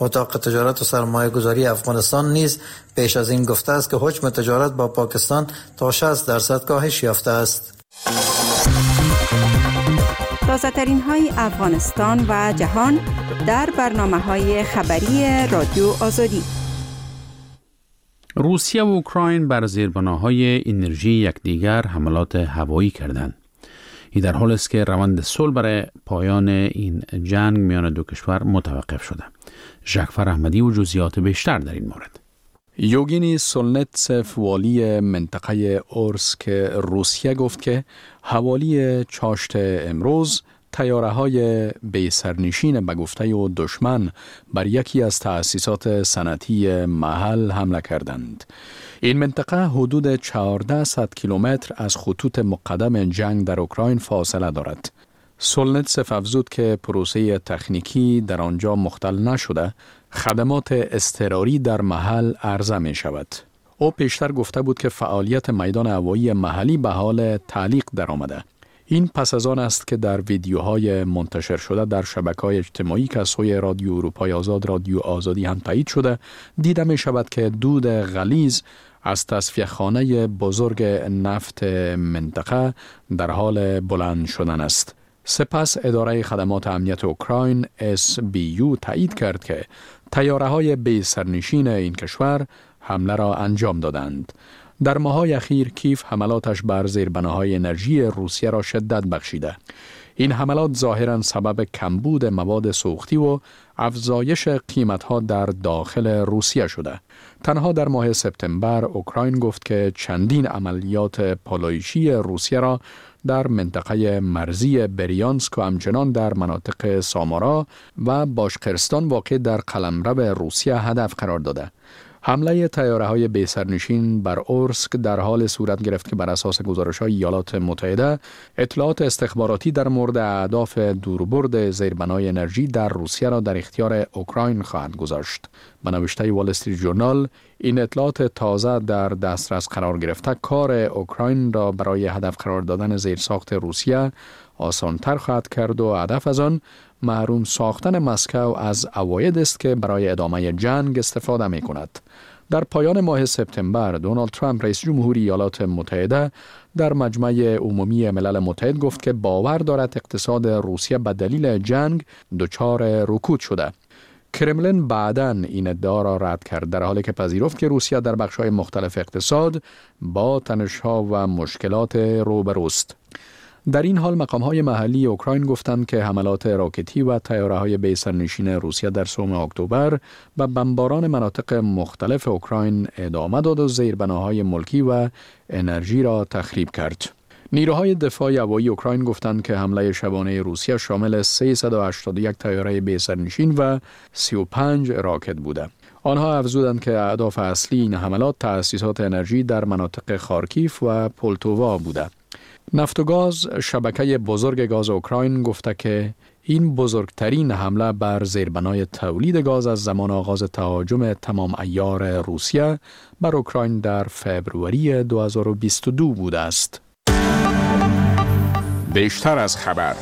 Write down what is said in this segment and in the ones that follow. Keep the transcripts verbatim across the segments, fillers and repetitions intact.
اتاق تجارت و سرمایه گذاری افغانستان نیز پیش از این گفته است که حجم تجارت با پاکستان تا شصت درصد کاهش یافته است. تازه ترین های افغانستان و جهان در برنامه های خبری رادیو آزادی. روسیه و اوکراین بر زیربناهای انرژی یکدیگر حملات هوایی کردند. این در حالی است که روند صلح برای پایان این جنگ میان دو کشور متوقف شده. ژکفر احمدی و جزئیات بیشتر در این مورد. یوگینی سولنتسف والی منطقه اورسک روسیه گفت که حوالی چاشت امروز طیاره‌های بی سرنشین به گفته و دشمن بر یکی از تأسیسات صنعتی محل حمله کردند. این منطقه حدود چهارصد کیلومتر از خطوط مقدم جنگ در اوکراین فاصله دارد. سولنتسف افزود که پروسه تکنیکی در آنجا مختل نشده، خدمات اضطراری در محل عرضه می شود. او پیشتر گفته بود که فعالیت میدان هوایی محلی به حال تعلیق در آمده. این پس از آن است که در ویدیوهای منتشر شده در شبکه‌های اجتماعی که از سوی رادیو اروپای آزاد رادیو آزادی هم تایید شده دیده می شود که دود غلیظ از تصفیه خانه بزرگ نفت منطقه در حال بلند شدن است. سپس اداره خدمات امنیت اوکراین اس بی یو تایید کرد که طیاره‌های بی سرنشین این کشور حمله را انجام دادند. در ماه‌های اخیر کیف حملاتش بر زیربناهای انرژی روسیه را شدت بخشیده. این حملات ظاهراً سبب کمبود مواد سوختی و افزایش قیمت‌ها در داخل روسیه شده. تنها در ماه سپتامبر اوکراین گفت که چندین عملیات پالایشی روسیه را در منطقه مرزی بریانسک و همچنان در مناطق سامارا و باشقرستان واقع در قلمرو روسیه هدف قرار داده. حمله طیاره‌های بی سرنشین بر اورسک در حال صورت گرفت که بر اساس گزارش‌های ایالات متحده اطلاعات استخباراتی در مورد اهداف دوربرد زیربنای انرژی در روسیه را در اختیار اوکراین خواهد گذاشت. به نوشته وال استریت ژورنال این اطلاعات تازه در دسترس قرار گرفته کار اوکراین را برای هدف قرار دادن زیرساخت روسیه آسان‌تر خواهد کرد و هدف از آن محروم ساختن مسکو از عواید است که برای ادامه جنگ استفاده می کند. در پایان ماه سپتامبر دونالد ترامپ رئیس جمهوری ایالات متحده در مجمع عمومی ملل متحد گفت که باور دارد اقتصاد روسیه به دلیل جنگ دچار رکود شده. کرملین بعداً این ادعا را رد کرد در حالی که پذیرفت که روسیه در بخش‌های مختلف اقتصاد با تنش‌ها و مشکلات روبروست. در این حال مقام‌های محلی اوکراین گفتند که حملات راکتی و طیاره‌های بی سرنشین روسیه در سوم اکتبر به بمباران مناطق مختلف اوکراین ادامه داد و زیربناهای ملکی و انرژی را تخریب کرد. نیروهای دفاع هوایی اوکراین گفتند که حمله شبانه روسیه شامل سیصد و هشتاد و یک طیاره بی سرنشین و سی و پنج راکت بوده. آنها افزودند که اهداف اصلی این حملات تأسیسات انرژی در مناطق خارکیف و پولتووا بوده. نفت و گاز شبکه بزرگ گاز اوکراین گفته که این بزرگترین حمله بر زیربنای تولید گاز از زمان آغاز تهاجم تمام عیار روسیه بر اوکراین در فوریه دو هزار و بیست و دو بوده است. بیشتر از خبر.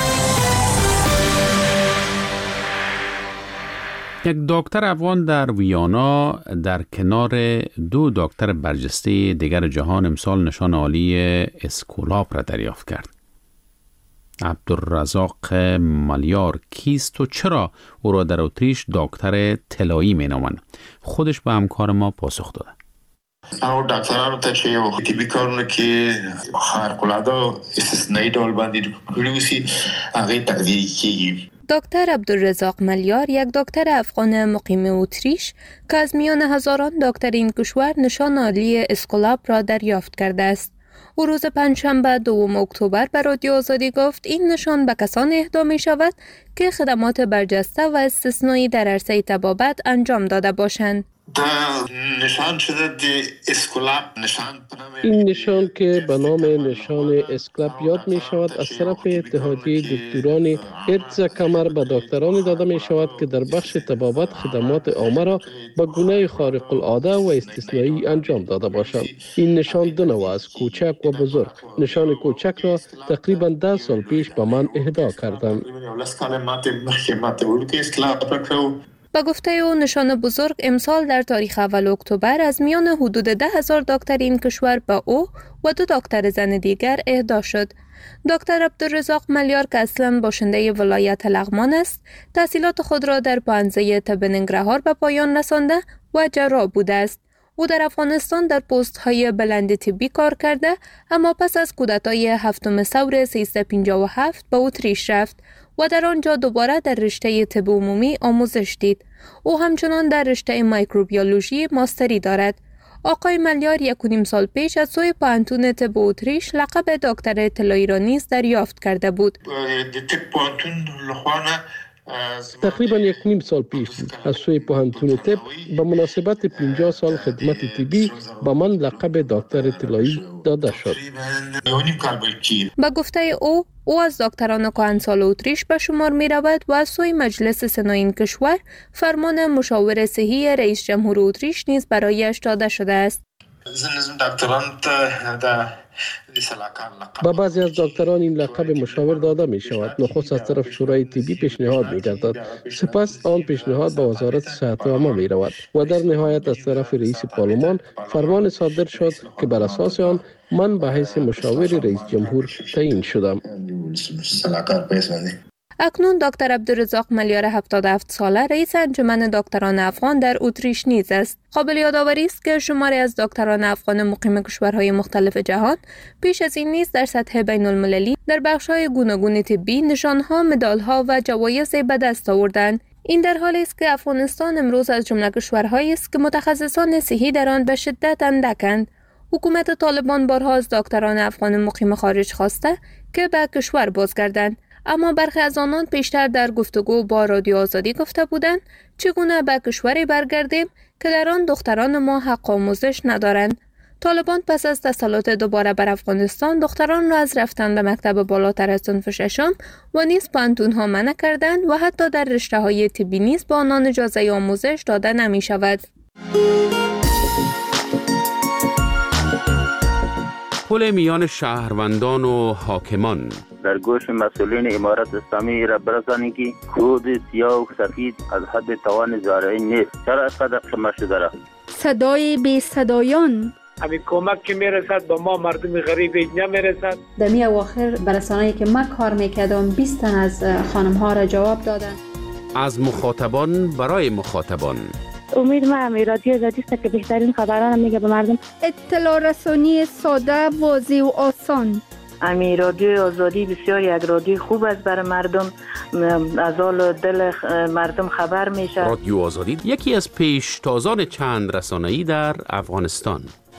یک دکتر افغان در ویانا در کنار دو دکتر برجسته دیگر جهان امسال نشان عالی اسکولاپ را دریافت کرد. عبدالرزاق مالیار کیست و چرا او را در اتریش دکتر طلایی می نامند؟ خودش به همکار ما پاسخ داده. او دکترانو ته چې یو طبي کارونه کې خارق‌العاده استثنایی ډول باندې کړي وسی هغه تقدیری کیږي. دکتر عبدالرزاق مالیار یک دکتر افغان مقیم اتریش که از میان هزاران دکتر این کشور نشان عالی اسکولاپ را دریافت کرده است. او روز پنجشنبه دوم اکتبر به رادیو آزادی گفت این نشان به کسانی اهدا می شود که خدمات برجسته و استثنایی در عرصه طبابت انجام داده باشند. نشان شده دی اسکولاپ نشان این نشان که به نام نشان اسکولاپ یاد می شود از طرف اتحادیه دکتران ارتز کمر به دکترانی داده می شود که در بخش طبابت خدمات عامه را به گونه خارق العاده و استثنایی انجام داده باشند. این نشان دو نوع است، کوچک و بزرگ. نشان کوچک را تقریبا ده سال پیش به من اهدا کردند. به گفته او نشان بزرگ امسال در تاریخ اول اکتبر از میان حدود ده هزار دکتر این کشور به او و دو دکتر زن دیگر اهدا شد. دکتر عبدالرزاق ملیار که اصلا باشنده ولایت لغمان است، تحصیلات خود را در پانزه طب ننگرهار به پایان رسانده و جراح بوده است. او در افغانستان در پست های بلند طبی کار کرده، اما پس از کودتای هفتم ثور سیصد و پنجاه و هفت به اتریش رفت و در آنجا دوباره در رشته طب عمومی آموزش دید. او همچنان در رشته میکروبیولوژی ماستری دارد. آقای ملیار یک و نیم سال پیش از سوی پانتون طب اتریش لقب دکتر اطلاعی را نیز دریافت کرده بود. تقریبا یک نیم سال پیش بود از سوی پوهنتون طب به مناسبت پنجاه سال خدمت طبی به من لقب دکتر اطلاعی داده شد. با گفته او او از دکتران کهنسال اتریش به شمار می رود و از سوی مجلس سنای این کشور فرمان مشاور صحی رئیس جمهور اتریش نیز برایش داده شده است. با بعضی از دکتران این لقب مشاور داده می شود. نخست از طرف شورای طبی پیشنهاد می گردد، سپس آن پیشنهاد به وزارت صحت عامه می رود و در نهایت از طرف رئیس پارلمان فرمان صادر شد که بر اساس آن من به حیث مشاور رئیس جمهور تعیین شدم. اکنون دکتر عبدالرزاق ملیار هفتاد و هفت ساله رئیس انجمن دکتران افغان در اتریش نیز است. قابل یادآوری است که شماری از دکتران افغان مقیم کشورهای مختلف جهان پیش از این نیز در سطح بین المللی در بخش‌های گوناگون طبی نشانها، مدال‌ها و جوایز به دست آوردند. این در حالی است که افغانستان امروز از جمله کشورهایی است که متخصصان صحی در آن به شدت اندکند. حکومت طالبان بارها از دکتران افغان مقیم خارج خواسته که به کشور بازگردند، اما برخی از آنان پیشتر در گفتگو با رادیو آزادی گفته بودند چگونه به کشوری برگردیم که در آن دختران ما حق آموزش ندارند. طالبان پس از تسلط دوباره بر افغانستان دختران را از رفتن به مکتب بالاتر از صنف ششم و نیز پانتونها منع کردند و حتی در رشته های طبی نیز به آنان اجازه آموزش داده نمی شود. پل میان شهروندان و حاکمان در گوش مسئولین امارت اسلامی را برسانی که خود سیاه و سفید از حد توان زارعی نیست. چرا اینقدر خمه شده را؟ صدای بی صدایان همین کمک که میرسد به ما مردم غریب نمیرسد. در می اواخر برسانه‌ای که من کار میکردم بیست تن از خانم ها را جواب دادن. از مخاطبان برای مخاطبان. امید ما هم رادیو آزادی است که بهترین خبران میگه به مردم. اطلاع رسانی ساده، واضح و آسان. امی رادیو آزادی بسیار یک رادیو خوب است برای مردم، از حال دل مردم خبر میشه. رادیو آزادی یکی از پیشتازان چند رسانه‌ای در افغانستان.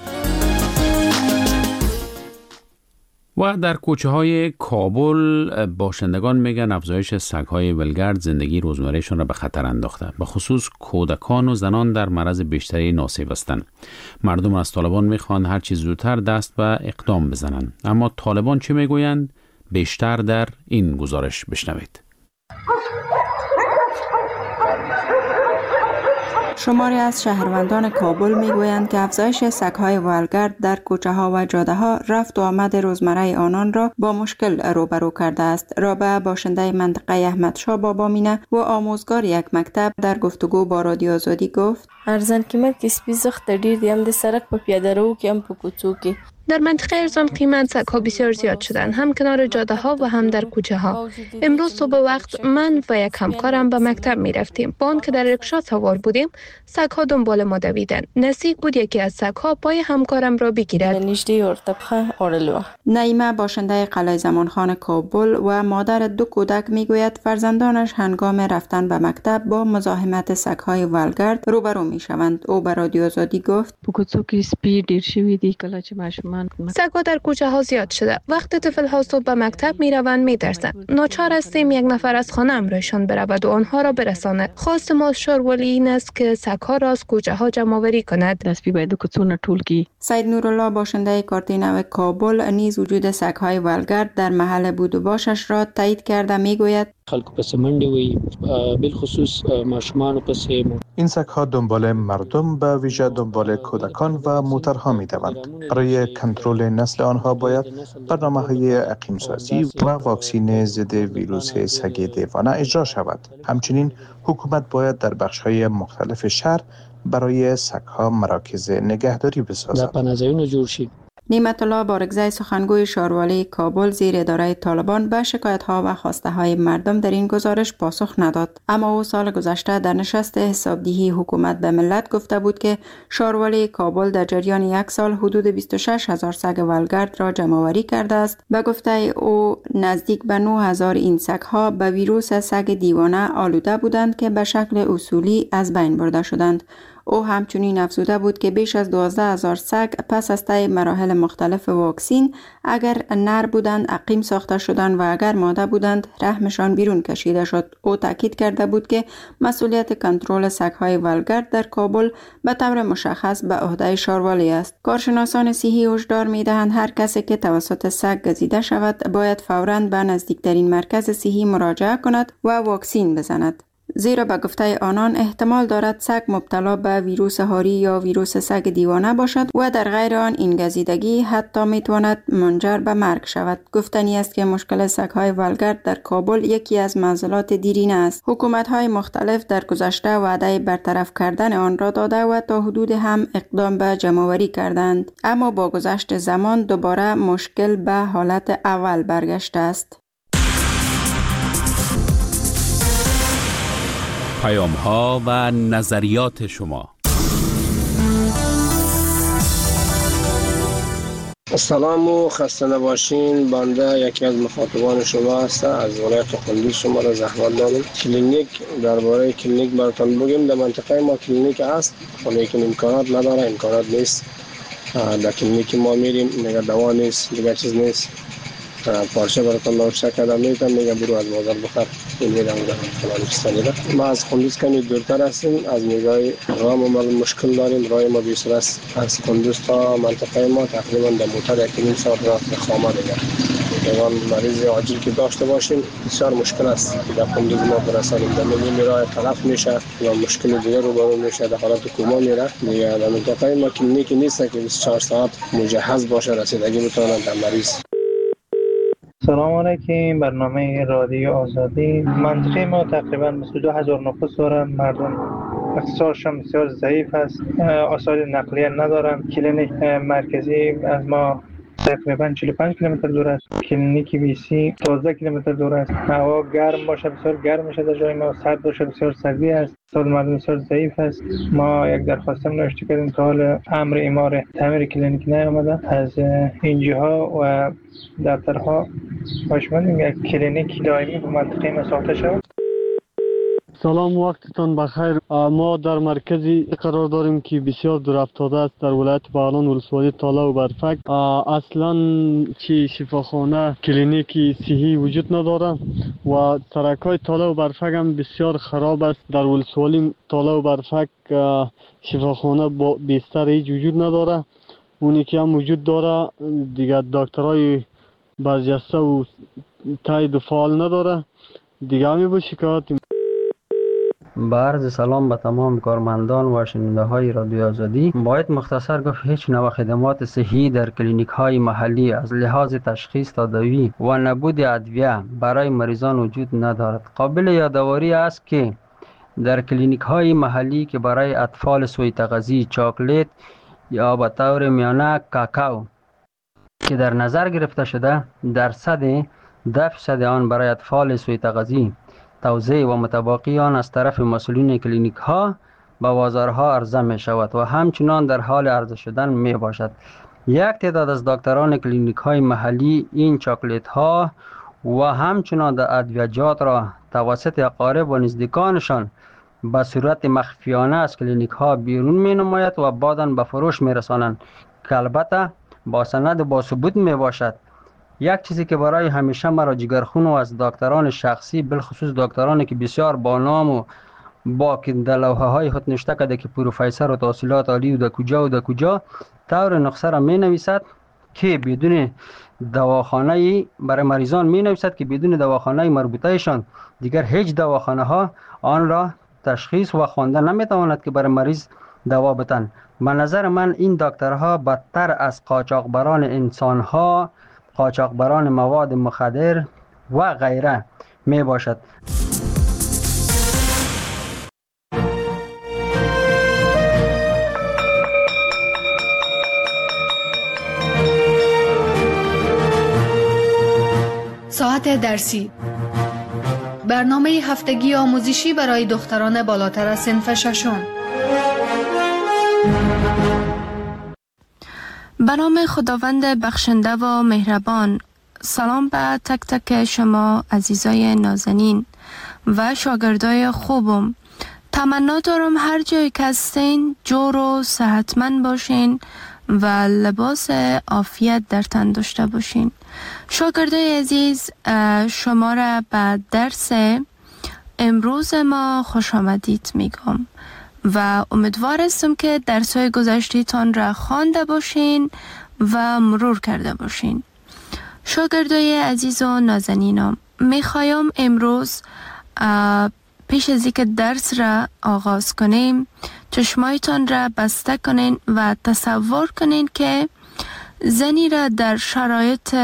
و در کوچه های کابل باشندگان میگن افزایش سگ‌های ولگرد زندگی روزمرهشون را به خطر انداخته. به خصوص کودکان و زنان در معرض بیشتری ناسیب هستند. مردم از طالبان میخوان هر چیز زودتر دست به اقدام بزنند. اما طالبان چه میگویند؟ بیشتر در این گزارش بشنوید. شماری از شهروندان کابل میگویند که افزایش سگ‌های ولگرد در کوچه‌ها و جاده‌ها رفت و آمد روزمره آنان را با مشکل روبرو کرده است. رابعه باشنده منطقه احمدشاه بابامینه و آموزگار یک مکتب در گفتگو با رادیو آزادی گفت: ارزان قیمت کې سپي زخت ډیر دي، هم د سړک په پیاده رو کې هم په کوڅو کې. در منطقه ارزان قیمت سگ‌ها بسیار زیاد شدند، هم کنار جاده ها و هم در کوچه ها. امروز صبح وقت من و یک همکارم به مکتب می رفتیم. با آن که در رکشا سوار بودیم، سگ‌ها دنبال ما دویدند. نزدیک بود یکی از سگ‌ها پای همکارم را بگیرد. نعیمه باشنده قلعه زمانخان کابل و مادر دو کودک می گوید فرزندانش هنگام رفتن به مکتب با مزاحمت سگ‌های ولگرد روبرو می شوند. او به رادیو آزادی گفت: سگ‌ها در کوچه ها زیاد شده. وقتی طفل ها صبح به مکتب می روند می ترسند. ناچار هستیم یک نفر از خانه امرایشان برود و آنها را برساند. خواست ما شورولی این است که سگ‌ها را از کوچه ها جمع آوری کند. سید نورالله باشنده کارتینو کابل نیز وجود سگ‌های ولگرد در محل بود و باشش را تایید کرده می گوید: خلکو پس منډه وي، بالخصوص ماشومان پس. این سگ‌ها دنبال مردم، به ویژه دنبال کودکان و موترها می‌دوند. برای کنترل نسل آنها باید برنامه‌های اقیم‌سازی و واکسین ضد ویروس سگ دیوانه اجرا شود. همچنین حکومت باید در بخش‌های مختلف شهر برای سگ‌ها مراکز نگهداری بسازد. پناهجویان جوړ شي. نعمت الله بارگزای سخنگوی شاروالی کابل زیر اداره طالبان به شکایت‌ها و خواسته‌های مردم در این گزارش پاسخ نداد. اما او سال گذشته در نشست حسابدهی حکومت به ملت گفته بود که شاروالی کابل در جریان یک سال حدود بیست و شش هزار سگ ولگرد را جمع‌آوری کرده است. به گفته او نزدیک به نه هزار این سگ‌ها به ویروس سگ دیوانه آلوده بودند که به شکل اصولی از بین برده شدند. او همچنین افزوده بود که بیش از دوازده هزار سگ پس از طی مراحل مختلف واکسین اگر نر بودند عقیم ساخته شدند و اگر ماده بودند رحمشان بیرون کشیده شد. او تاکید کرده بود که مسئولیت کنترل سگ‌های ولگرد در کابل به طور مشخص به عهده شاروالی است. کارشناسان صحی هشدار می‌دهند هر کسی که توسط سگ گزیده شود باید فوراً به نزدیکترین مرکز صحی مراجعه کند و واکسین بزند. زیرا به گفته آنان احتمال دارد سگ مبتلا به ویروس هاری یا ویروس سگ دیوانه باشد و در غیر آن این گزیدگی حتی میتواند منجر به مرگ شود. گفتنی است که مشکل سگ‌های ولگرد در کابل یکی از معضلات دیرینه است. حکومت‌های مختلف در گذشته وعده برطرف کردن آن را داده و تا حدود هم اقدام به جمع‌آوری کردند، اما با گذشت زمان دوباره مشکل به حالت اول برگشته است. پیام ها و نظریات شما. سلام و خسته نباشین. بنده یکی از مخاطبان شما هستم. از ولایت قندوز شما را زحمت دارم. کلینیک، درباره کلینیک براتون بگیم. در منطقه ما کلینیک هست ولی امکانات نداره، امکانات نیست. در کلینیک ما میریم میگه دوا نیست، دیگه چیز نیست. پارچه براتون نوشته کردم میتونم میگه برو از بازار بخر. این میرم فلان چیزا. ما از قندوز کمی دورتر هستیم، از نگاه راه ما مشکل داریم. راه ما بیست است از قندوز تا منطقه ما تقریبا در موتور یک نیم ساعت راه خامه دیگه. یوان مریض عاجل که داشته باشیم بسیار مشکل است. در قندوز ما برسانیم در نیم راه تلف میشه و مشکل دیگه رو برو میشه، در حالت کوما میره دیگه. در منطقه ما کلینیک نیست که بیست و چهار ساعت مجهز باشه رسیدگی بتونن در مریض. سلام علیکم. برنامه رادیو آزادی. منطقه ما تقریبا بیست و دو هزار نفوس دارند. مردم اقتصادشان بسیار ضعیف است، وسایل نقلیه ندارند. کلینیک مرکزی از ما تقریبا چهل و پنج کیلومتر دور است. کلینیک بی سی دوازده کیلومتر دور است. هوا گرم باشه بسیار گرم میشه در جای ما، سرد باشه بسیار سردی است. اقتصاد مردم بسیار ضعیف است. ما یک درخواست نوشته کردیم تا حال امر اعمار تعمیر کلینیک نیامده از اینجاها و دفترها. باشمون یک کلینیک دائمی به منطقه ما ساخته شود. سلام، وقتتان بخیر. ما در مرکزی قرار داریم که بسیار دور افتاده است در ولایت بغلان ولسوالی تاله و برفک. اصلا چی شفاخانه کلینیکی صحی وجود نداره و سرکای تاله و برفک هم بسیار خراب است. در ولسوالی تاله و برفک شفاخانه با بستر هیچ وجود نداره. اونی که هم وجود داره دیگه دکترای برجسته و تایید و فعال نداره دیگه. همی با شکایت با عرض سلام به تمام کارمندان و شنونده های رادیو آزادی. باید مختصر گفت هیچ نوع خدمات صحی در کلینیک های محلی از لحاظ تشخیص، تداوی و نبود ادویه برای مریضان وجود ندارد. قابل یادآوری است که در کلینیک های محلی که برای اطفال سوی تغذیه چاکلیت یا به طور میانه کاکائو که در نظر گرفته شده، درصد ده درصد آن برای اطفال سوی تغذیه توزیع و متباقی آن از طرف مسئولین کلینیک ها به بازارها عرضه می شود و همچنان در حال عرضه شدن می باشد. یک تعداد از دکتران کلینیک های محلی این چاکلیت ها و همچنان در ادویجات را توسط اقارب و نزدیکانشان به صورت مخفیانه از کلینیک ها بیرون می نماید و بعداً به فروش می رسانند که البته با سند با ثبوت می باشد. یک چیزی که برای همیشه مرا جگرخون و از دکتران شخصی، بالخصوص دکترانی که بسیار با نام و با که در لوحه های خود نوشته کرده که پروفسور و تحصیلات عالی و در کجا و در کجا طور نسخه را می نویسد که بدون دواخانه برای مریضان می نویسد که بدون دواخانه مربوطهشان دیگر هیچ دواخانه ها آن را تشخیص و خواندن نمی تواند که برای مریض دوا بتن. به نظر من این دکترها بدتر از قاچاقبران انسان ها، قاچاقبران مواد مخدر و غیره می باشد. ساعت درسی، برنامه هفتگی آموزشی برای دختران بالاتر از صنف ششم. به نام خداوند بخشنده و مهربان. سلام به تک تک شما عزیزای نازنین و شاگردای خوبم. تمنا دارم هر جایی که هستین جور و صحتمند باشین و لباس عافیت در تن داشته باشین. شاگردای عزیز، شما را به درس امروز ما خوش آمدید میگم و امیدوار هستم که درس‌های گذشته‌تان را خوانده باشین و مرور کرده باشین. شاگردای عزیز و نازنینم، میخوایم امروز پیش از اینکه درس را آغاز کنیم چشمایتان را بسته کنین و تصور کنین که زنی را در شرایط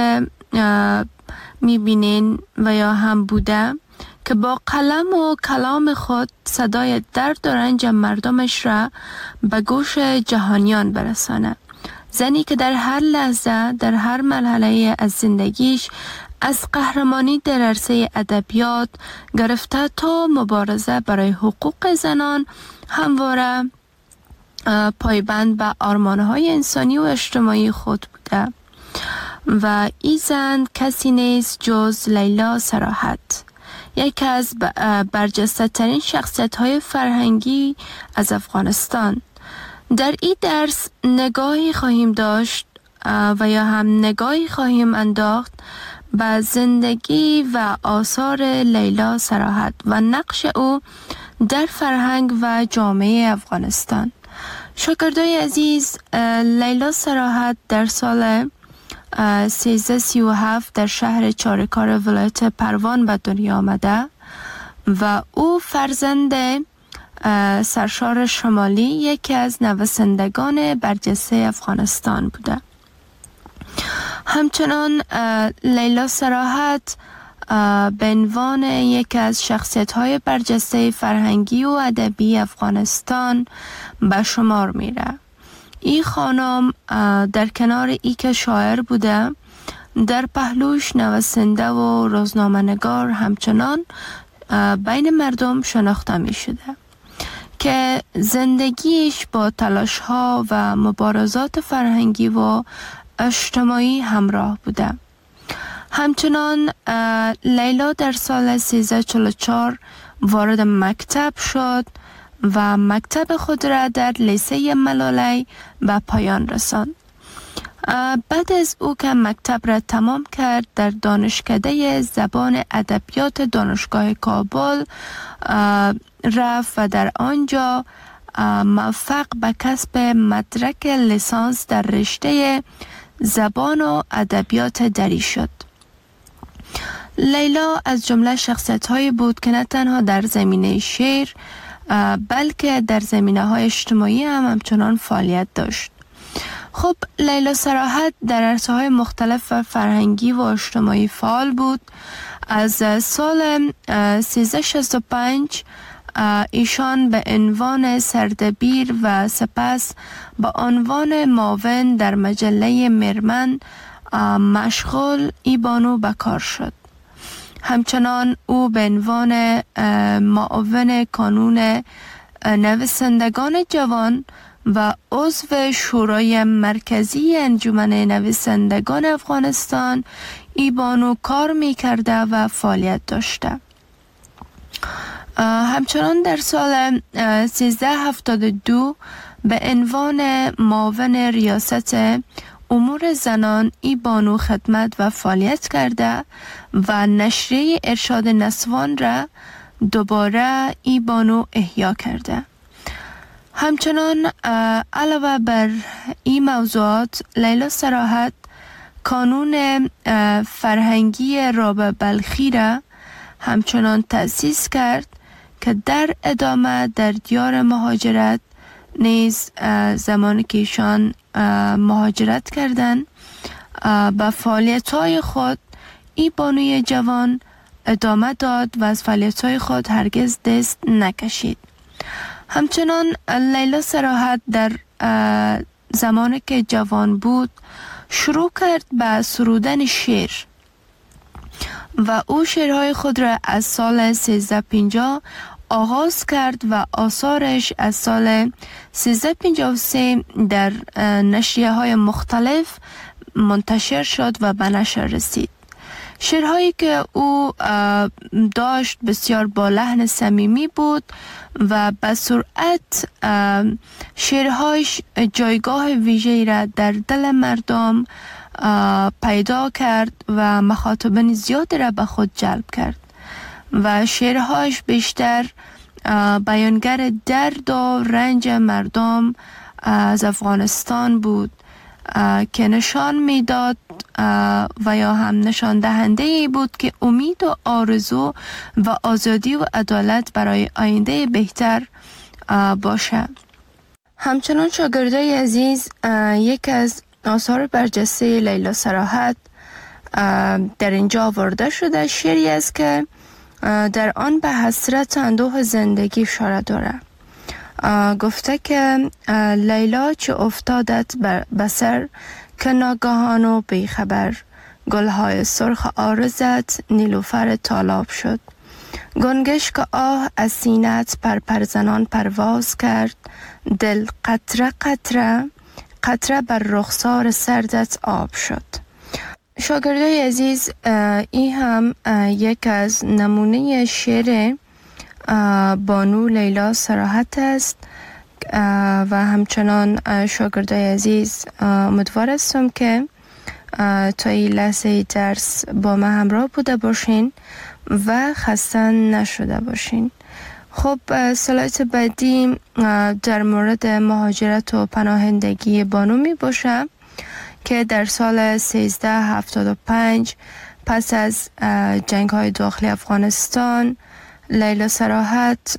میبینین و یا هم بوده که با قلم و کلام خود صدای درد و رنج مردمش را به گوش جهانیان برسانه. زنی که در هر لحظه در هر مرحله از زندگیش از قهرمانی در عرصه ادبیات گرفته تا مبارزه برای حقوق زنان همواره پایبند به آرمان‌های انسانی و اجتماعی خود بوده و این زن کسی نیست جز لیلا صراحت، یکی از برجسته ترین شخصیت های فرهنگی از افغانستان. در این درس نگاهی خواهیم داشت و یا هم نگاهی خواهیم انداخت به زندگی و آثار لیلا صراحت و نقش او در فرهنگ و جامعه افغانستان. شاگردای عزیز، لیلا صراحت در سال سیزده سی و هفت در شهر چارکار ولایت پروان به دنیا آمده و او فرزند سرشار شمالی یکی از نویسندگان برجسته افغانستان بوده. همچنان لیلا صراحت به عنوان یکی از شخصیت‌های برجسته فرهنگی و ادبی افغانستان به شمار میره. این خانم در کنار ای که شاعر بوده، در پهلوش نویسنده و روزنامه‌نگار همچنان بین مردم شناخته می شده که زندگیش با تلاش‌ها و مبارزات فرهنگی و اجتماعی همراه بوده. همچنان لیلا در سال سیزده و چهل و چهار وارد مکتب شد و مکتب خود را در لیسه ملالی به پایان رساند. بعد از او که مکتب را تمام کرد، در دانشکده زبان ادبیات دانشگاه کابل رفت و در آنجا موفق به کسب مدرک لیسانس در رشته زبان و ادبیات دری شد. لیلا از جمله شخصیت‌هایی بود که نه تنها در زمینه شعر بلکه در زمینه‌های اجتماعی هم همچنان فعالیت داشت. خب لیلا صراحت در عرصه‌های مختلف فرهنگی و اجتماعی فعال بود. از سال سیزده شصت و پنج ایشان به عنوان سردبیر و سپس به عنوان معاون در مجله مرمن مشغول ای بانو به کار شد. همچنان او به عنوان معاون کانون نویسندگان جوان و عضو شورای مرکزی انجمن نویسندگان افغانستان ای بانو کار می کرده و فعالیت داشته. همچنان در سال سیزده هفتاد و دو به عنوان معاون ریاست امور زنان ای بانو خدمت و فعالیت کرده و نشریه ارشاد نسوان را دوباره ای بانو احیا کرده. همچنان علاوه بر این موضوعات، لیلا صراحت کانون فرهنگی رابعه بلخی را همچنان تأسیس کرد که در ادامه در دیار مهاجرت نیز زمانی که ایشان مهاجرت کردند به فعالیت‌های خود این بانوی جوان ادامه داد و از فعالیت‌های خود هرگز دست نکشید. همچنان لیلا صراحت در زمانی که جوان بود شروع کرد به سرودن شعر و او شعرهای خود را از سال سیزده پنجاه آغاز کرد و آثارش از سال سیزده پنجاه و سه در نشریه های مختلف منتشر شد و به نشر رسید. شعرهایی که او داشت بسیار با لحن صمیمی بود و به سرعت شعرهایش جایگاه ویژه‌ای را در دل مردم پیدا کرد و مخاطبین زیادی را به خود جلب کرد و شعرهایش بیشتر بیانگر درد و رنج مردم از افغانستان بود که نشان میداد و یا هم نشان دهنده ای بود که امید و آرزو و آزادی و عدالت برای آینده بهتر باشه. همچنان شاگردای عزیز، یک از آثار برجسته لیلا صراحت در اینجا آورده شده شعری است که در آن به حسرت اندوه زندگی اشاره داره. گفته که لیلا چه افتادت به سر که ناگهان و بیخبر، گلهای سرخ عارضت نیلوفر تالاب شد. گنگش که آه از سینت پر پرزنان پرواز کرد، دل قطره قطره قطره بر رخسار سردت آب شد. شاگردای عزیز، این هم یک از نمونه شعر بانو لیلا صراحت است و همچنان شاگردای عزیز امیدوار هستم که تا این لحظه درس با ما همراه بوده باشین و خسته نشده باشین. خب سلایت بعدی در مورد مهاجرت و پناهندگی بانو می باشه که در سال سیزده هفتاد و پنج پس از جنگ های داخلی افغانستان لیلا صراحت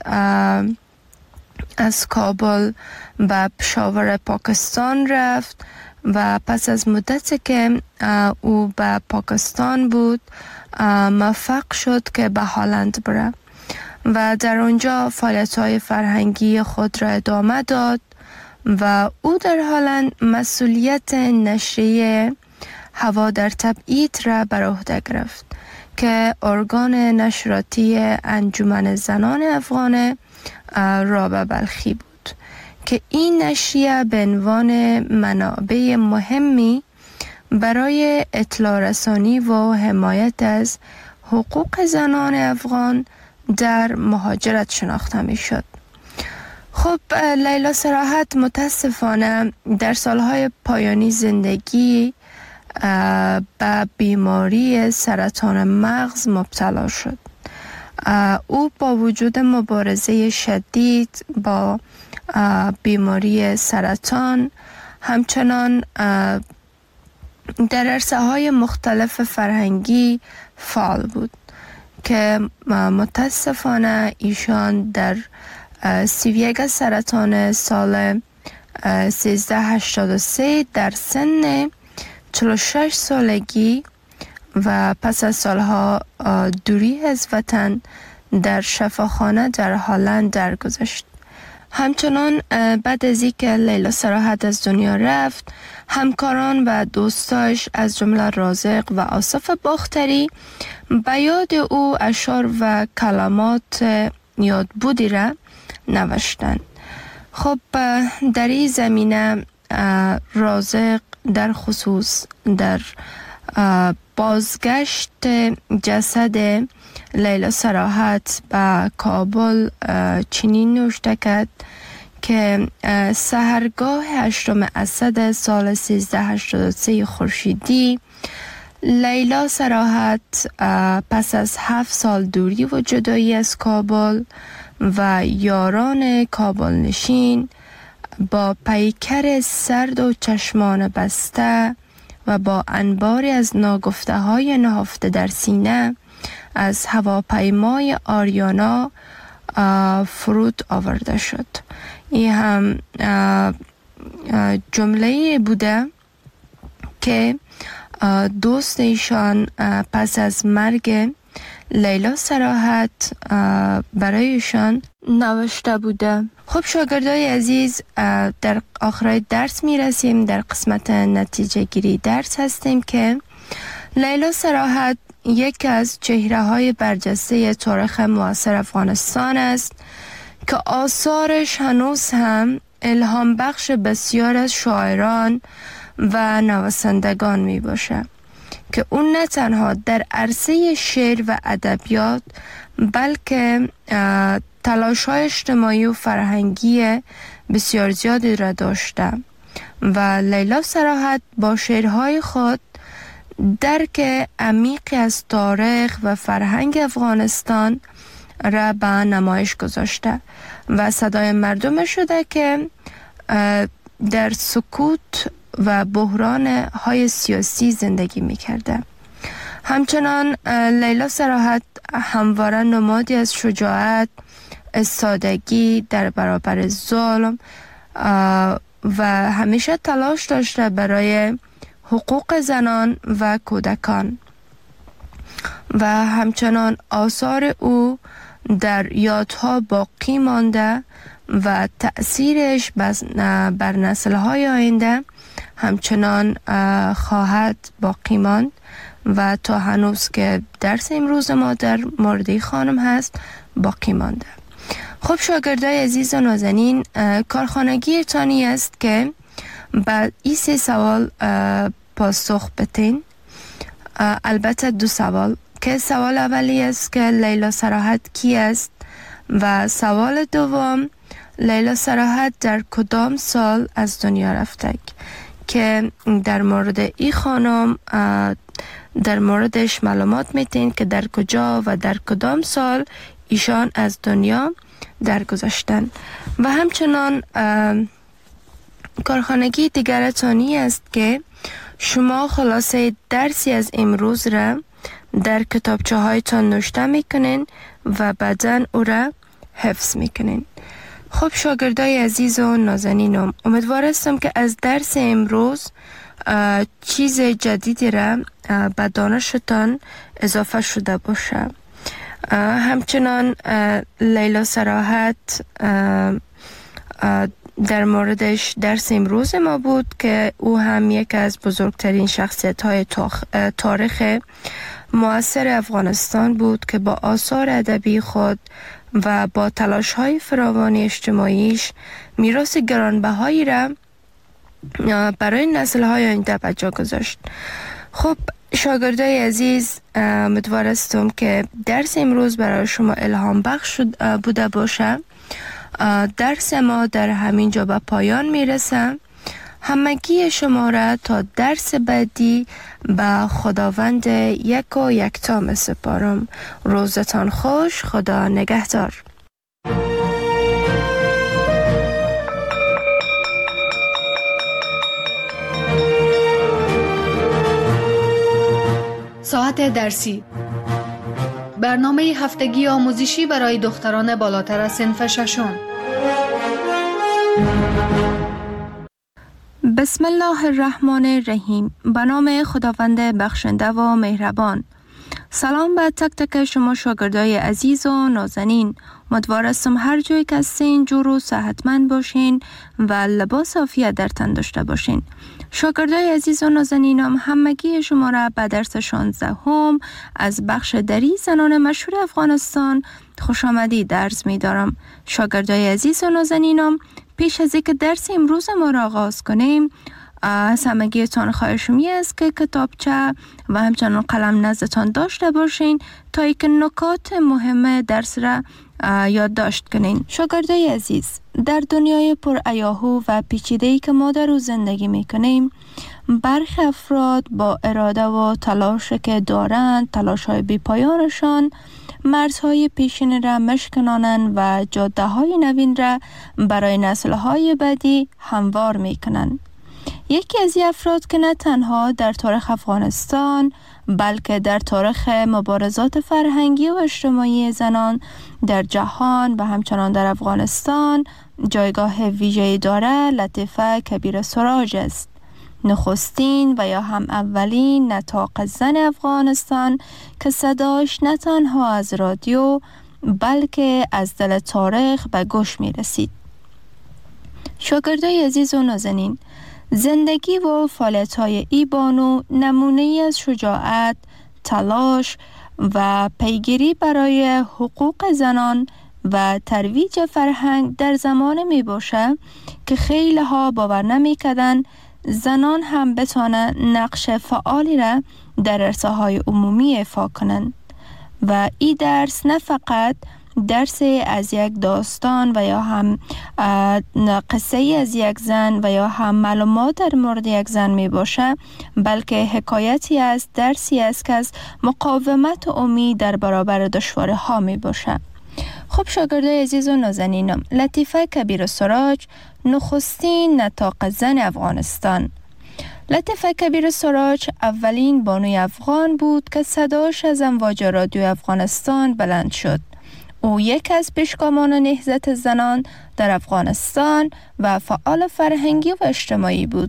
از کابل به پشاور پاکستان رفت و پس از مدتی که او به پاکستان بود موفق شد که به هلند بره و در آنجا فعالیت‌های فرهنگی خود را ادامه داد و او در هلند مسئولیت نشریه هوا در تبعید را بر عهده گرفت که ارگان نشراتی انجمن زنان افغان رابعه بلخی بود که این نشریه به عنوان منابع مهمی برای اطلاع رسانی و حمایت از حقوق زنان افغان در مهاجرت شناخته می شد. خب لیلا صراحت متاسفانه در سالهای پایانی زندگی به بیماری سرطان مغز مبتلا شد. او با وجود مبارزه شدید با بیماری سرطان همچنان در عرصه‌های مختلف فرهنگی فعال بود که متاسفانه ایشان در سی و یک سرطان سال سیزده هشتاد و سه در سن چهل و شش سالگی و پس از سالها دوری از وطن در شفاخانه در هلند درگذشت. همچنان بعد از اینکه لیلا صراحت از دنیا رفت، همکاران و دوستاش از جمله رازق و آصف باختری به یاد او اشعار و کلمات یادبودی را نوشتند. خب در این زمینه رازق در خصوص در بازگشت جسد لیلا صراحت به کابل چنین نوشته کرد که سحرگاه هشتم اسد سال سیزده هشتاد و سه خورشیدی لیلا صراحت پس از هفت سال دوری و جدایی از کابل و یاران کابل نشین با پیکر سرد و چشمان بسته و با انباری از ناگفته های نهفته در سینه از هواپیمای آریانا فرود آورده شد. این هم جمله بوده که دوست ایشان پس از مرگ لیلا صراحت برایشان نوشته بوده. خب شاگردای عزیز، در آخر درس می رسیم. در قسمت نتیجه گیری درس هستیم که لیلا صراحت یکی از چهره های برجسته تاریخ معاصر افغانستان است که آثارش هنوز هم الهام بخش بسیار از شاعران و نویسندگان می باشه که اون نه تنها در عرصه شعر و ادبیات بلکه تلاش های اجتماعی و فرهنگی بسیار زیادی را داشته و لیلا صراحت با شعرهای خود درک عمیقی از تاریخ و فرهنگ افغانستان را به نمایش گذاشته و صدای مردم شده که در سکوت و بحران های سیاسی زندگی می کرده. همچنان لیلا صراحت همواره نمادی از شجاعت، استادگی در برابر ظلم و همیشه تلاش داشته برای حقوق زنان و کودکان و همچنان آثار او در یادها باقی مانده و تأثیرش بر نسل‌های آینده همچنان خواهد باقی ماند و تا هنوز که درس امروز ما در مورد خانم هست باقی مانده. خب شاگردای عزیز و نازنین، کارخانگی تانی است که بعد این سه سوال پاسخ بتین. البته دو سوال که سوال اولی است که لیلا صراحت کی است و سوال دوم لیلا صراحت در کدام سال از دنیا رفته که در مورد این خانم در موردش معلومات میتین که در کجا و در کدام سال ایشان از دنیا درگذشتن. و همچنان کارخانگی دیگر تانی است که شما خلاصه درسی از امروز را در کتابچه هایتان نوشته میکنین و بعداً او را حفظ میکنین. خب شاگردای عزیز و نازنینم، امیدوار هستم که از درس امروز چیز جدیدی را به دانشتان اضافه شده باشه. همچنان لیلا صراحت در موردش درس امروز ما بود که او هم یک از بزرگترین شخصیت های تاریخ معاصر افغانستان بود که با آثار ادبی خود و با تلاش های فراوانی اجتماعیش میراث گرانبهایی را برای نسل های آینده به جا گذاشت. خب شاگردای عزیز، امیدوار هستم که درس امروز برای شما الهام بخش بوده باشه. درس ما در همین جا به پایان میرسه. همگی شما را تا درس بعدی به خداوند یک و یکتا می سپارم. روزتان خوش. خدا نگهدار. ساعت درسی، برنامه هفتگی آموزشی برای دختران بالاتر از صنف ششم. بسم الله الرحمن الرحیم. به نام خداوند بخشنده و مهربان. سلام به تک تک شما شاگردای عزیز و نازنین. امیدوار هستم هر جایی که هستین جور و صحتمند باشین و لباس عافیت در تن داشته باشین. شاگردای عزیز و نازنینم، همگی شما را به درس شانزدهم از بخش دری زنان مشهور افغانستان خوش آمدید عرض می دارم. شاگردای عزیز و نازنینم، پیش از اینکه درس امروز ما را آغاز کنیم، از همگیتان خواهشم است که کتابچه و همچنان قلم نزدتان داشته باشین تا اینکه نکات مهم درس را یادداشت کنین. شاگردای عزیز، در دنیای پر ایاهو و پیچیده‌ای که ما در او زندگی میکنیم، برخی افراد با اراده و تلاش که دارند، تلاش‌های بی‌پایانشان مرزهای پیشین را مشکنانند و جاده‌های نوین را برای نسل‌های بعدی هموار میکنند. یکی از این افراد که نه تنها در تاریخ افغانستان بلکه در تاریخ مبارزات فرهنگی و اجتماعی زنان در جهان و همچنان در افغانستان جایگاه ویژه‌ای داره، لطیفه کبیر سراج است. نخستین و یا هم اولین نطاق زن افغانستان که صداش نه تنها از رادیو بلکه از دل تاریخ به گوش می رسید. شاگردای عزیز و نازنین، زندگی و فعالیت‌های ای بانو نمونه‌ای از شجاعت، تلاش و پیگیری برای حقوق زنان و ترویج فرهنگ در زمان می باشه که خیلی ها باور نمی کردن زنان هم بتانن نقش فعالی را در عرصه‌های عمومی ایفا کنند و این درس نه فقط درس از یک داستان و یا هم قصه از یک زن و یا هم معلومات در مورد یک زن می باشه، بلکه حکایتی است، درسی است که از مقاومت و امید در برابر دشواری ها می باشه. خب شاگردای عزیز و نازنینم، لطیفه کبیر سراج نخستین نطاق زن افغانستان. لطیفه کبیر سراج اولین بانوی افغان بود که صداش از امواج رادیو افغانستان بلند شد. او یک از پیشگامان نهضت زنان در افغانستان و فعال فرهنگی و اجتماعی بود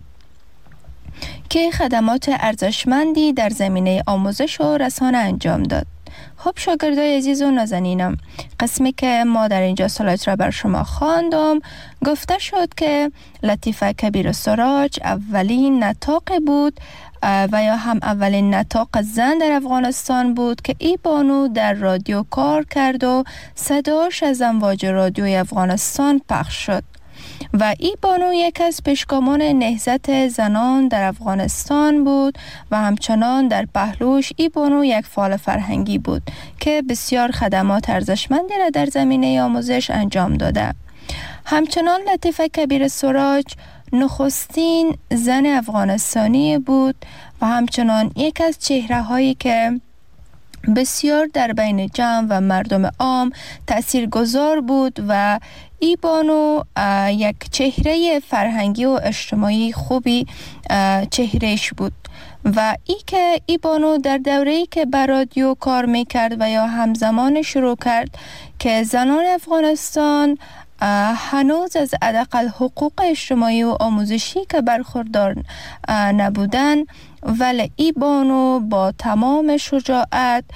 که خدمات ارزشمندی در زمینه آموزش و رسانه انجام داد. خب شاگردای عزیز و نازنینم، قسمی که ما در اینجا سلایت را بر شما خواندم گفته شد که لطیفه کبیر سراج اولین نطاق بود و یا هم اولین نطاق زن در افغانستان بود که ای بانو در رادیو کار کرد و صداش از امواج رادیوی افغانستان پخش شد و ای بانو یک از پیشگامان نهضت زنان در افغانستان بود و همچنان در پهلوش ای بانو یک فعال فرهنگی بود که بسیار خدمات ارزشمندی را در زمینه آموزش انجام داده. همچنان لطیفه کبیر سراج نخستین زن افغانستانی بود و همچنان یک از چهره هایی که بسیار در بین جمع و مردم عام تأثیر گذار بود و ای بانو یک چهره فرهنگی و اجتماعی خوبی چهرهش بود و ای که ای بانو در دوره‌ای که بر رادیو کار میکرد و یا همزمان شروع کرد که زنان افغانستان هنوز از حداقل حقوق اجتماعی و آموزشی که برخوردار نبودن، ولی ای بانو با تمام شجاعت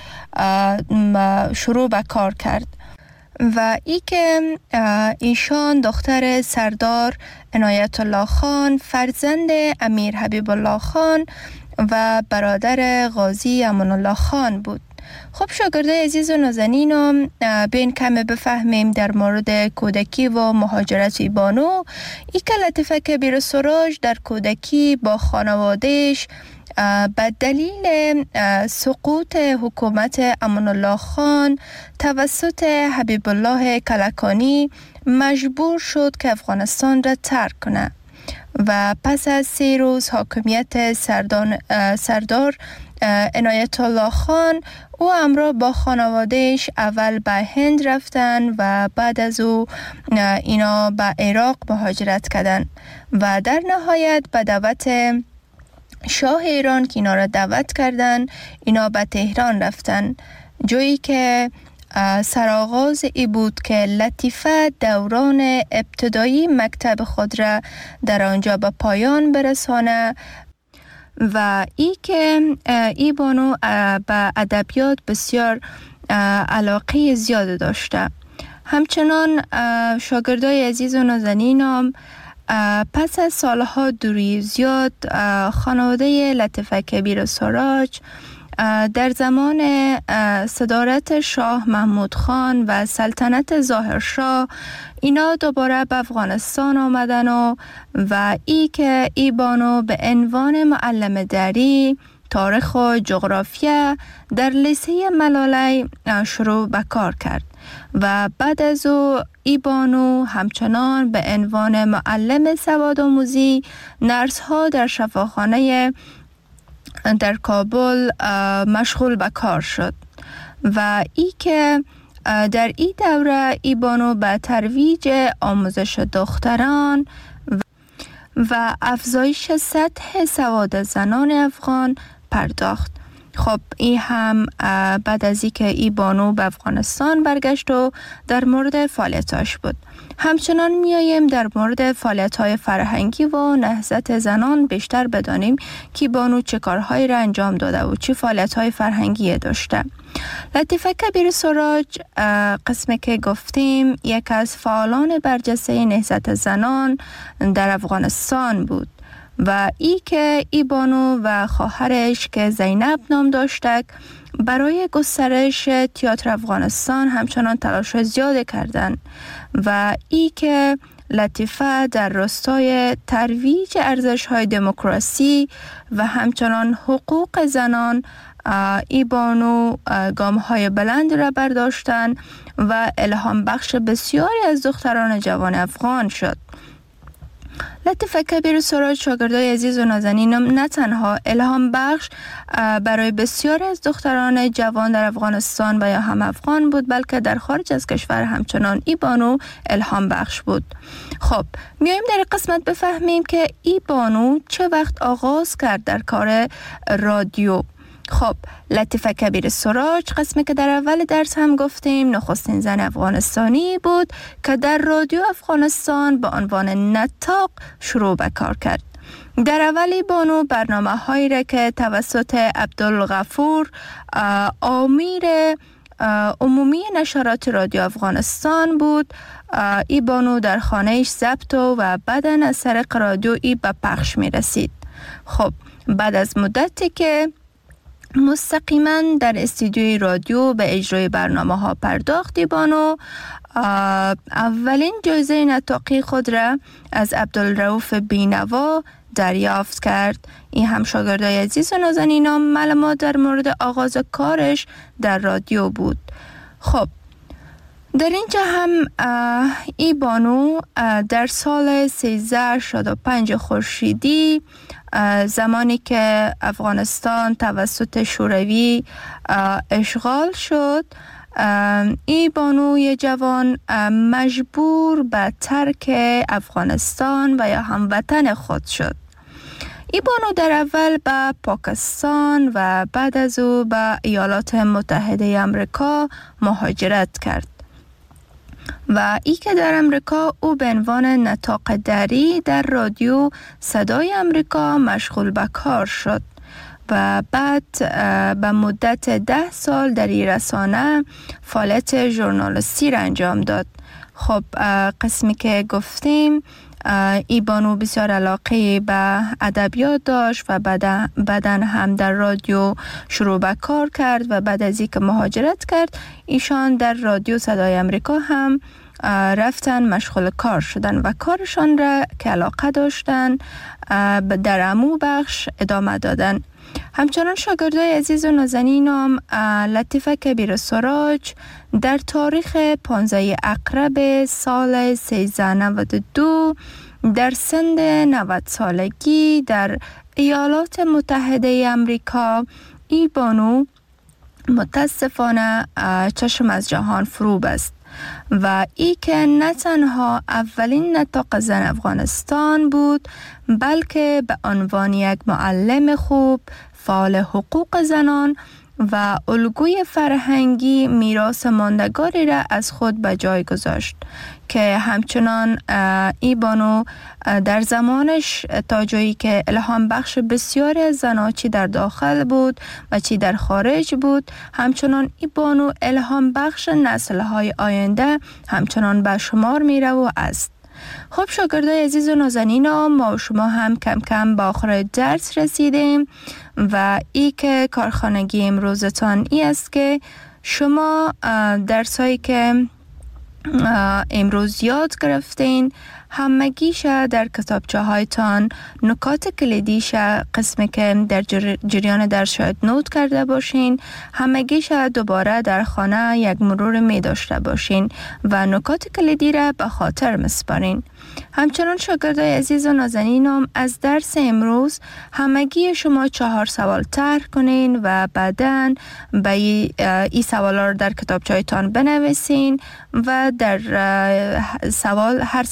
شروع به کار کرد و ای که ایشان دختر سردار عنایت الله خان، فرزند امیر حبیب الله خان و برادر غازی امان الله خان بود. خب شاگردای عزیز و نازنینم، بین کمی بفهمیم در مورد کودکی و مهاجرت ای بانو. ای که لطیفه کبیر سراج در کودکی با خانوادهش به دلیل سقوط حکومت امان الله خان توسط حبیب الله کلکانی مجبور شد که افغانستان را ترک کنه و پس از سه روز حاکمیت سردان سردار عنایت الله خان او همراه با خانوادهش اول به هند رفتن و بعد از او اینا به عراق مهاجرت کردن و در نهایت به دعوت شاه ایران که اینا را دعوت کردن اینا به تهران رفتن، جایی که سرآغاز ای بود که لطیفه دوران ابتدایی مکتب خود را در آنجا به پایان برسانه و ای که ای بانو به ادبیات بسیار علاقه زیاد داشته. همچنان شاگردای عزیز و نازنینم، پس از سالها دوری زیاد خانواده لطیفه کبیر سراج در زمان صدارت شاه محمود خان و سلطنت ظاهرشاه اینا دوباره به افغانستان آمدن و و ای که ای بانو به عنوان معلم دری تاریخ و جغرافیا در لیسه ملالی شروع به کار کرد و بعد از او ای بانو همچنان به عنوان معلم سواد آموزی نرس ها در شفاخانه در کابل مشغول به کار شد و ای که در این دوره ای بانو به ترویج آموزش دختران و افزایش سطح سواد زنان افغان پرداخت. خب این هم بعد از اینکه ای بانو به افغانستان برگشت و در مورد فعالیتاش بود. همچنان میاییم در مورد فعالیت‌های فرهنگی و نهضت زنان بیشتر بدانیم که بانو چه کارهایی را انجام داده و چه فعالیت‌های فرهنگی داشته. لطیفه کبیر سراج قسمی که گفتیم یک از فعالان برجسته نهضت زنان در افغانستان بود و ای که ای بانو و خواهرش که زینب نام داشتک برای گسترش تئاتر افغانستان همچنان تلاش زیاد کردند و ای که لطیفه در راستای ترویج ارزش‌های دموکراسی و همچنان حقوق زنان ای بانو گام‌های بلند را برداشتند و الهام بخش بسیاری از دختران جوان افغان شد. لطیفه کبیر سراج شاگردای عزیز و نازنینم نه تنها الهام بخش برای بسیاری از دختران جوان در افغانستان و یا هم افغان بود، بلکه در خارج از کشور همچنان ای بانو الهام بخش بود. خب میایم در قسمت بفهمیم که ای بانو چه وقت آغاز کرد در کار رادیو. خب لطیفه کبیر سراج قسمی که در اول درس هم گفتیم نخستین زن افغانستانی بود که در رادیو افغانستان به عنوان نطاق شروع به کار کرد. در اولی بانو برنامه هایی را که توسط عبدالغفور آمیر عمومی نشرات رادیو افغانستان بود، ای بانو در خانهش ضبط و بعداً از طریق رادیو ای به پخش می رسید. خب بعد از مدتی که مستقیما در استودیوی رادیو به اجرای برنامه ها پرداخت، ای بانو اولین جایزه نطاقی خود را از عبدالرؤوف بینوا دریافت کرد. این هم شاگردای عزیز و نازنینم معلومات در مورد آغاز کارش در رادیو بود. خب در اینجا هم ای بانو در سال سیزده شصت و پنج خورشیدی زمانی که افغانستان توسط شوروی اشغال شد، ای بانوی جوان مجبور به ترک افغانستان و یا هموطن خود شد. ای بانو در اول به پاکستان و بعد از او به ایالات متحده آمریکا مهاجرت کرد و ای که در امریکا او به عنوان نطاق دری در رادیو صدای امریکا مشغول به کار شد و بعد به مدت ده سال در این رسانه فعالیت ژورنالیستی را انجام داد. خب قسمی که گفتیم ای بانو بسیار علاقه به ادبیات داشت و بعداً هم در رادیو شروع به کار کرد و بعد از اینکه مهاجرت کرد ایشان در رادیو صدای امریکا هم رفتن مشغول کار شدن و کارشان را که علاقه داشتن در عمو بخش ادامه دادن. همچنان شاگردای عزیز و نازنینم لطیفه کبیر سراج در تاریخ پانزده اقرب سال سیزده نود و دو در سن نود سالگی در ایالات متحده آمریکا، ای بانو متاسفانه چشم از جهان فرو بست و ای که نه تنها اولین نطاق زن افغانستان بود، بلکه به عنوان یک معلم خوب، فعال حقوق زنان و الگوی فرهنگی میراث ماندگاری را از خود به جای گذاشت که همچنان ای بانو در زمانش تا جایی که الهام بخش بسیاری از زنها چی در داخل بود و چی در خارج بود، همچنان ای بانو الهام بخش نسل‌های آینده همچنان به شمار میره و است. خب شاگردای عزیز و نازنینم، ما و شما هم کم کم به آخر درس رسیدیم و ای که کارخانگی امروزتان ای است که شما درسایی که امروز یاد گرفتین همگیش در کتابچه هایتان نکات کلیدیش قسمی که در جریان درس شاید نوت کرده باشین همگیش دوباره در خانه یک مرور می داشته باشین و نکات کلیدی را به خاطر مسپارین. همچنان شاگردای عزیز و نازنینم از درس امروز همگی شما چهار سوال طرح کنین و بعداً به این سوالا رو در کتابچه‌تان بنویسین و در سوال هر سوال را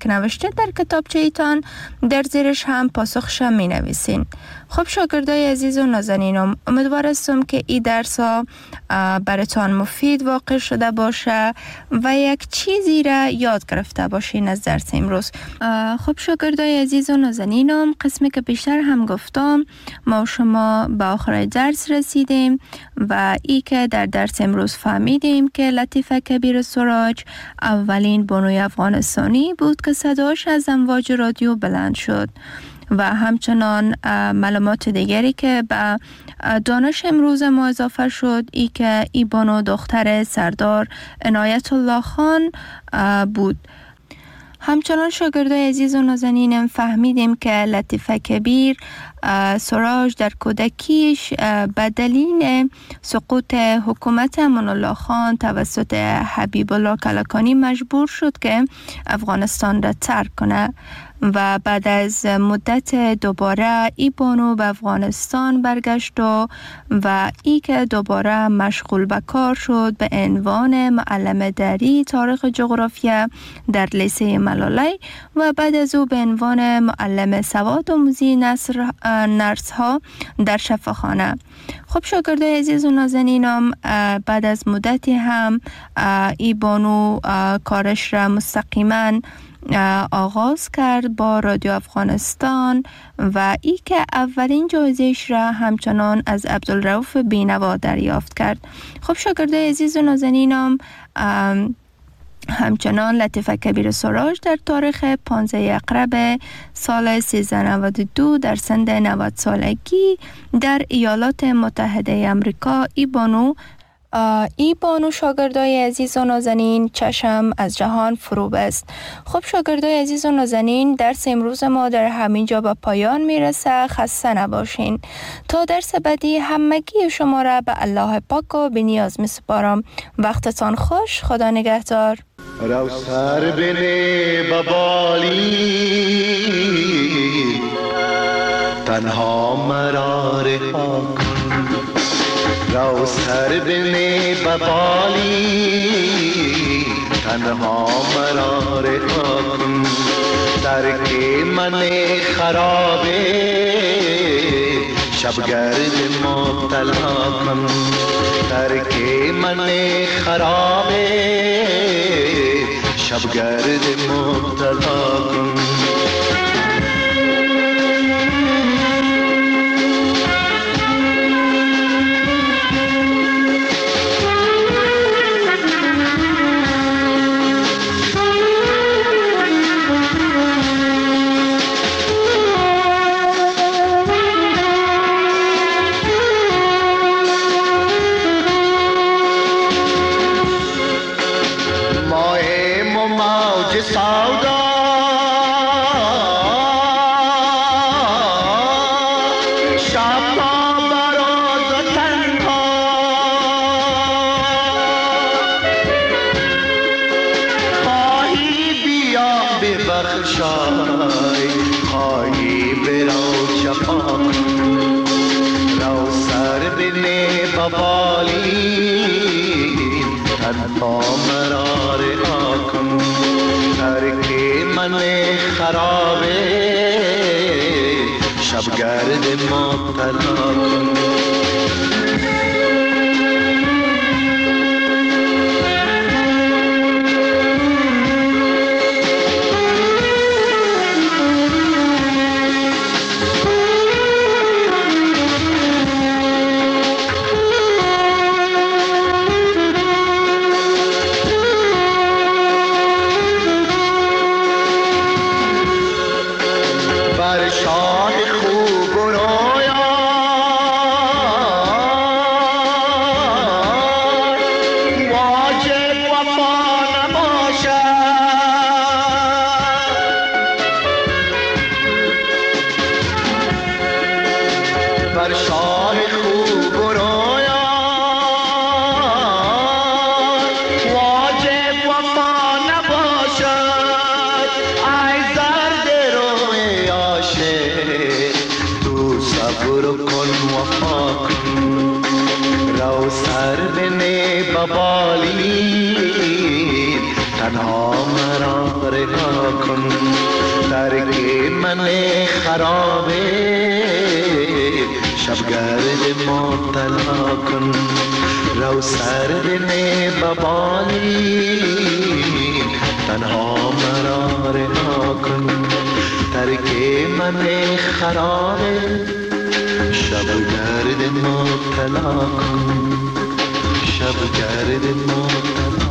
که نوشته در کتابچه ایتان در زیرش هم پاسخش می نویسین. خب شاگردای عزیز و نازنینم، امیدوار هستم که این درس ها براتان مفید واقع شده باشه و یک چیزی را یاد گرفته باشین از درس امروز. خب شاگردای عزیز و نازنینم، قسمی که بیشتر هم گفتم، ما شما به آخر درس رسیدیم و ای که در درس امروز فهمیدیم که لطیفه کبیر سراج اولین بانوی افغانستانی بود که صداش از امواج رادیو بلند شد و همچنان معلومات دیگری که به دانش امروز ما اضافه شد ای که ای بانو دختر سردار عنایت الله خان بود. همچنان شاگردای عزیز و نازنینم فهمیدیم که لطیفه کبیر سراج در کودکیش به دلیل سقوط حکومت امان الله خان توسط حبیب الله کلکانی مجبور شد که افغانستان را ترک کنه و بعد از مدت دوباره ای بانو به افغانستان برگشت و و ای که دوباره مشغول به کار شد به عنوان معلم دری تاریخ جغرافیا در لیسه ملالی و بعد از او به عنوان معلم سواد آموزی نصر نرس ها در شفاخانه. خب شاگردای عزیز و نازنینم، بعد از مدتی هم ای بانو کارش را مستقیما آغاز کرد با رادیو افغانستان و ای که اولین جایزه‌اش را همچنان از عبدالرؤوف بینوا دریافت کرد. خب شاگردای عزیز و نازنینم، همچنان لطیفه کبیر سراج در تاریخ پانزده اقرب سال سیزده نود و دو در سن نود سالگی در ایالات متحده امریکا ای بانو ای بانو شاگردای عزیز و نازنین چشم از جهان فرو بست. خب شاگردای عزیز و نازنین، درس امروز ما در همین جا به پایان میرسه. خسته نباشین. تا درس بعدی همگی شما را به الله پاک و بی‌نیاز میسپارم. وقتتان خوش. خدا نگهدار. رو سر بنه ببالی تنها مرا رها کن، رو سر بنه ببالی تنها مرا رها کن، ترک من خرابه شبگرد مبتلا کن، ترک من خرابه شبگرد مبتلا کن. شبگرد مبتلا کن. تنها مرا رها کن، ترک من خرابه شبگرد مبتلا کن، رو سردن ببالی تنها مرا رها کن، ترک من خرابه شبگرد مبتلا کن، شبگرد مبتلا